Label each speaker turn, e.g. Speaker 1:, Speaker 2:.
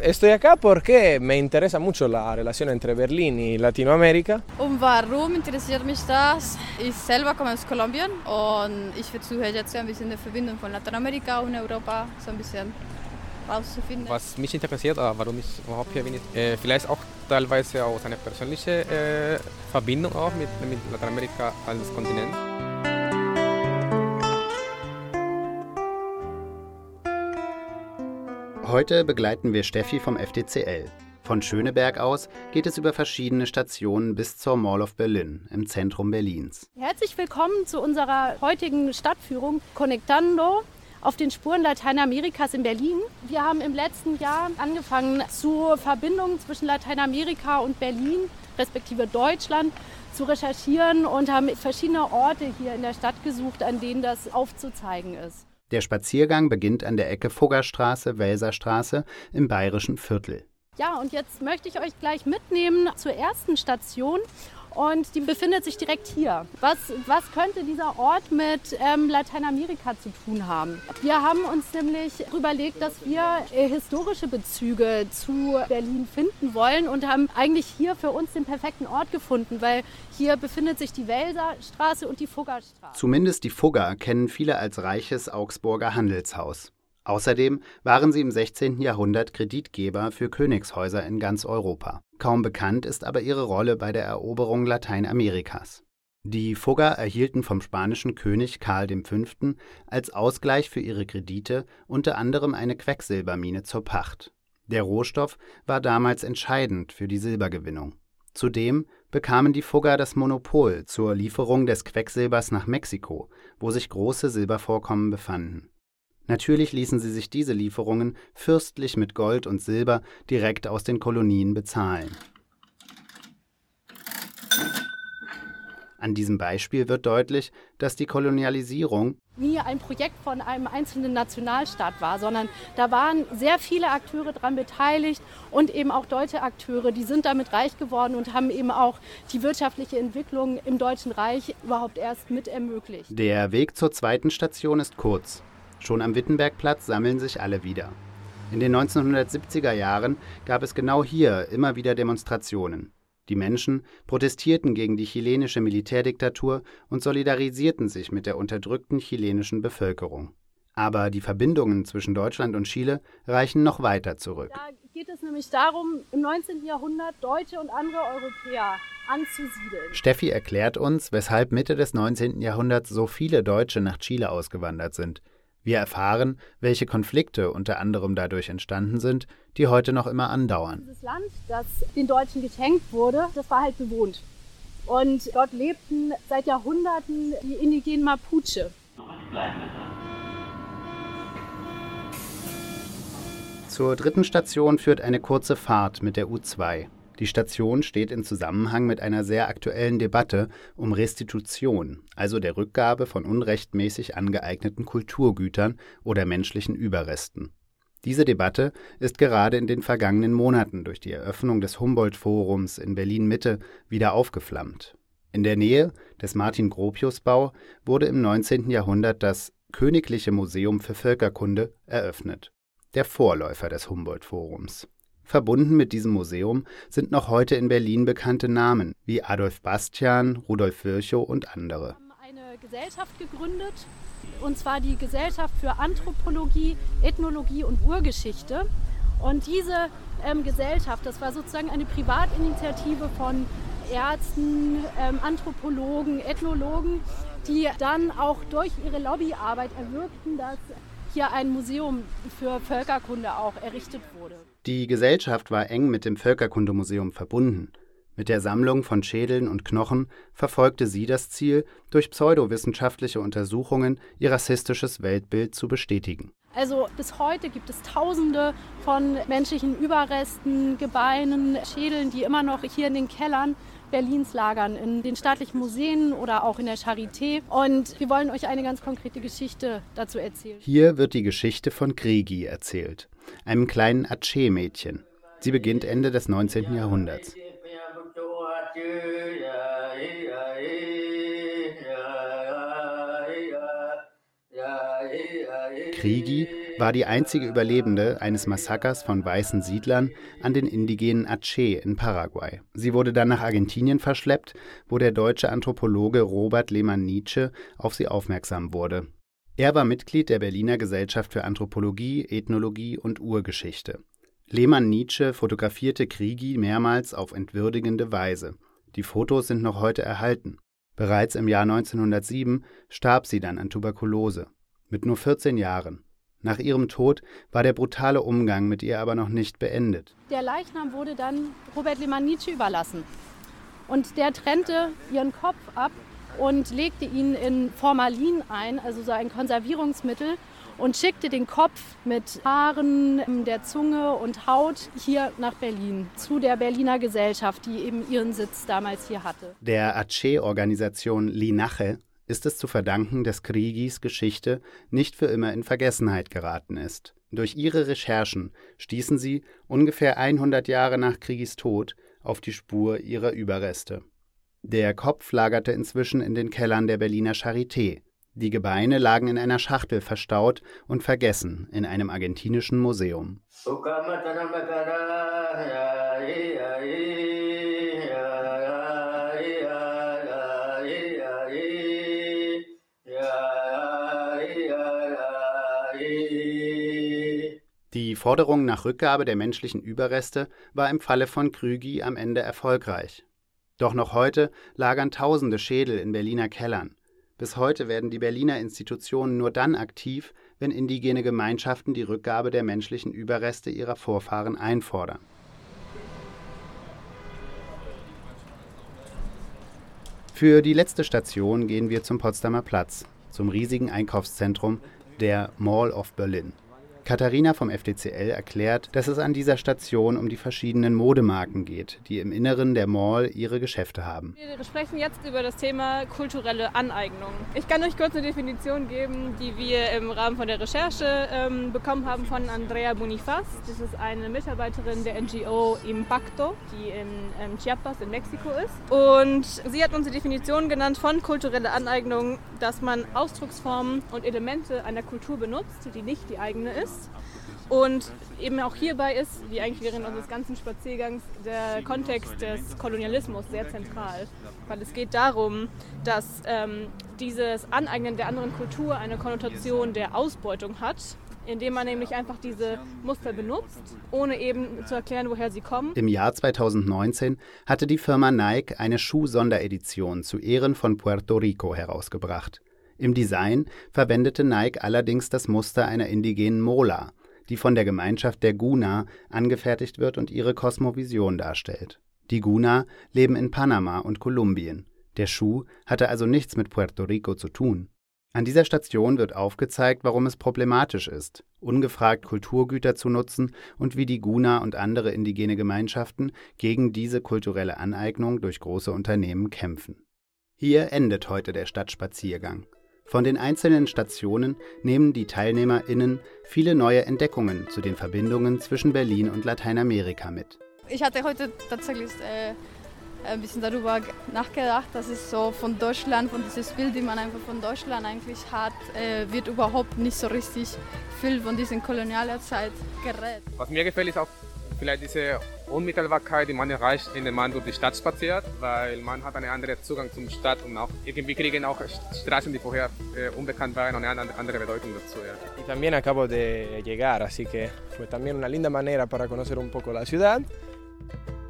Speaker 1: Estoy acá porque me interesa mucho la relación entre Berlín y Latinoamérica.
Speaker 2: Und warum interessiert mich das? Ich selber komme aus Kolumbien und ich versuche jetzt ein bisschen die Verbindung von Lateinamerika und Europa so ein bisschen rauszufinden.
Speaker 3: Was mich interessiert, warum ich überhaupt hier bin, ist vielleicht auch teilweise auch eine persönliche Verbindung auch mit Lateinamerika als Kontinent.
Speaker 4: Heute begleiten wir Steffi vom FDCL. Von Schöneberg aus geht es über verschiedene Stationen bis zur Mall of Berlin im Zentrum Berlins.
Speaker 5: Herzlich willkommen zu unserer heutigen Stadtführung Conectando auf den Spuren Lateinamerikas in Berlin. Wir haben im letzten Jahr angefangen, zur Verbindung zwischen Lateinamerika und Berlin, respektive Deutschland, zu recherchieren und haben verschiedene Orte hier in der Stadt gesucht, an denen das aufzuzeigen ist.
Speaker 4: Der Spaziergang beginnt an der Ecke Fuggerstraße, Welserstraße im Bayerischen Viertel.
Speaker 5: Ja, und jetzt möchte ich euch gleich mitnehmen zur ersten Station. Und die befindet sich direkt hier. Was könnte dieser Ort mit Lateinamerika zu tun haben? Wir haben uns nämlich überlegt, dass wir historische Bezüge zu Berlin finden wollen und haben eigentlich hier für uns den perfekten Ort gefunden, weil hier befindet sich die Welserstraße und die Fuggerstraße.
Speaker 4: Zumindest die Fugger kennen viele als reiches Augsburger Handelshaus. Außerdem waren sie im 16. Jahrhundert Kreditgeber für Königshäuser in ganz Europa. Kaum bekannt ist aber ihre Rolle bei der Eroberung Lateinamerikas. Die Fugger erhielten vom spanischen König Karl V. als Ausgleich für ihre Kredite unter anderem eine Quecksilbermine zur Pacht. Der Rohstoff war damals entscheidend für die Silbergewinnung. Zudem bekamen die Fugger das Monopol zur Lieferung des Quecksilbers nach Mexiko, wo sich große Silbervorkommen befanden. Natürlich ließen sie sich diese Lieferungen fürstlich mit Gold und Silber direkt aus den Kolonien bezahlen. An diesem Beispiel wird deutlich, dass die Kolonialisierung
Speaker 5: nie ein Projekt von einem einzelnen Nationalstaat war, sondern da waren sehr viele Akteure daran beteiligt und eben auch deutsche Akteure, die sind damit reich geworden und haben eben auch die wirtschaftliche Entwicklung im Deutschen Reich überhaupt erst mit ermöglicht.
Speaker 4: Der Weg zur zweiten Station ist kurz. Schon am Wittenbergplatz sammeln sich alle wieder. In den 1970er Jahren gab es genau hier immer wieder Demonstrationen. Die Menschen protestierten gegen die chilenische Militärdiktatur und solidarisierten sich mit der unterdrückten chilenischen Bevölkerung. Aber die Verbindungen zwischen Deutschland und Chile reichen noch weiter zurück.
Speaker 5: Da geht es nämlich darum, im 19. Jahrhundert Deutsche und andere Europäer anzusiedeln.
Speaker 4: Steffi erklärt uns, weshalb Mitte des 19. Jahrhunderts so viele Deutsche nach Chile ausgewandert sind. Wir erfahren, welche Konflikte unter anderem dadurch entstanden sind, die heute noch immer andauern.
Speaker 5: Dieses Land, das den Deutschen geschenkt wurde, das war halt bewohnt. Und dort lebten seit Jahrhunderten die indigenen Mapuche.
Speaker 4: Zur dritten Station führt eine kurze Fahrt mit der U2. Die Station steht in Zusammenhang mit einer sehr aktuellen Debatte um Restitution, also der Rückgabe von unrechtmäßig angeeigneten Kulturgütern oder menschlichen Überresten. Diese Debatte ist gerade in den vergangenen Monaten durch die Eröffnung des Humboldt-Forums in Berlin-Mitte wieder aufgeflammt. In der Nähe des Martin-Gropius-Bau wurde im 19. Jahrhundert das Königliche Museum für Völkerkunde eröffnet, der Vorläufer des Humboldt-Forums. Verbunden mit diesem Museum sind noch heute in Berlin bekannte Namen wie Adolf Bastian, Rudolf Virchow und andere.
Speaker 5: Wir haben eine Gesellschaft gegründet, und zwar die Gesellschaft für Anthropologie, Ethnologie und Urgeschichte. Und diese Gesellschaft, das war sozusagen eine Privatinitiative von Ärzten, Anthropologen, Ethnologen, die dann auch durch ihre Lobbyarbeit erwirkten, dass hier ein Museum für Völkerkunde auch errichtet wurde.
Speaker 4: Die Gesellschaft war eng mit dem Völkerkundemuseum verbunden. Mit der Sammlung von Schädeln und Knochen verfolgte sie das Ziel, durch pseudowissenschaftliche Untersuchungen ihr rassistisches Weltbild zu bestätigen.
Speaker 5: Also bis heute gibt es Tausende von menschlichen Überresten, Gebeinen, Schädeln, die immer noch hier in den Kellern Berlins lagern, in den staatlichen Museen oder auch in der Charité. Und wir wollen euch eine ganz konkrete Geschichte dazu erzählen.
Speaker 4: Hier wird die Geschichte von Grigi erzählt, einem kleinen Aché-Mädchen. Sie beginnt Ende des 19. Jahrhunderts. Grigi war die einzige Überlebende eines Massakers von weißen Siedlern an den indigenen Aché in Paraguay. Sie wurde dann nach Argentinien verschleppt, wo der deutsche Anthropologe Robert Lehmann-Nitsche auf sie aufmerksam wurde. Er war Mitglied der Berliner Gesellschaft für Anthropologie, Ethnologie und Urgeschichte. Lehmann-Nitsche fotografierte Krigi mehrmals auf entwürdigende Weise. Die Fotos sind noch heute erhalten. Bereits im Jahr 1907 starb sie dann an Tuberkulose, mit nur 14 Jahren. Nach ihrem Tod war der brutale Umgang mit ihr aber noch nicht beendet.
Speaker 5: Der Leichnam wurde dann Robert Lehmann-Nitsche überlassen. Und der trennte ihren Kopf ab und legte ihn in Formalin ein, also so ein Konservierungsmittel, und schickte den Kopf mit Haaren, der Zunge und Haut hier nach Berlin, zu der Berliner Gesellschaft, die eben ihren Sitz damals hier hatte.
Speaker 4: Der Aché-Organisation Linaje ist es zu verdanken, dass Krigis Geschichte nicht für immer in Vergessenheit geraten ist. Durch ihre Recherchen stießen sie, ungefähr 100 Jahre nach Krigis Tod, auf die Spur ihrer Überreste. Der Kopf lagerte inzwischen in den Kellern der Berliner Charité. Die Gebeine lagen in einer Schachtel verstaut und vergessen in einem argentinischen Museum. Die Forderung nach Rückgabe der menschlichen Überreste war im Falle von Krügi am Ende erfolgreich. Doch noch heute lagern tausende Schädel in Berliner Kellern. Bis heute werden die Berliner Institutionen nur dann aktiv, wenn indigene Gemeinschaften die Rückgabe der menschlichen Überreste ihrer Vorfahren einfordern. Für die letzte Station gehen wir zum Potsdamer Platz, zum riesigen Einkaufszentrum, der Mall of Berlin. Katharina vom FDCL erklärt, dass es an dieser Station um die verschiedenen Modemarken geht, die im Inneren der Mall ihre Geschäfte haben.
Speaker 6: Wir sprechen jetzt über das Thema kulturelle Aneignung. Ich kann euch kurz eine Definition geben, die wir im Rahmen von der Recherche bekommen haben von Andrea Bonifaz. Das ist eine Mitarbeiterin der NGO Impacto, die in Chiapas in Mexiko ist. Und sie hat uns die Definition genannt von kultureller Aneignung, dass man Ausdrucksformen und Elemente einer Kultur benutzt, die nicht die eigene ist. Und eben auch hierbei ist, wie eigentlich während unseres ganzen Spaziergangs, der Kontext des Kolonialismus sehr zentral. Weil es geht darum, dass dieses Aneignen der anderen Kultur eine Konnotation der Ausbeutung hat, indem man nämlich einfach diese Muster benutzt, ohne eben zu erklären, woher sie kommen.
Speaker 4: Im Jahr 2019 hatte die Firma Nike eine Schuh-Sonderedition zu Ehren von Puerto Rico herausgebracht. Im Design verwendete Nike allerdings das Muster einer indigenen Mola, die von der Gemeinschaft der Guna angefertigt wird und ihre Kosmovision darstellt. Die Guna leben in Panama und Kolumbien. Der Schuh hatte also nichts mit Puerto Rico zu tun. An dieser Station wird aufgezeigt, warum es problematisch ist, ungefragt Kulturgüter zu nutzen und wie die Guna und andere indigene Gemeinschaften gegen diese kulturelle Aneignung durch große Unternehmen kämpfen. Hier endet heute der Stadtspaziergang. Von den einzelnen Stationen nehmen die TeilnehmerInnen viele neue Entdeckungen zu den Verbindungen zwischen Berlin und Lateinamerika mit.
Speaker 2: Ich hatte heute tatsächlich ein bisschen darüber nachgedacht, dass es so von Deutschland, von dieses Bild, die man einfach von Deutschland eigentlich hat, wird überhaupt nicht so richtig viel von dieser kolonialen Zeit geredet.
Speaker 3: Was mir gefällt, ist auch vielleicht diese Unmittelbarkeit, die man erreicht, indem man durch die Stadt spaziert, weil man hat einen anderen Zugang zur Stadt und auch irgendwie kriegen auch Straßen, die vorher unbekannt waren, eine andere Bedeutung dazu. Ja.
Speaker 1: Y también acabo de llegar, así que fue también una linda manera para conocer un poco la ciudad.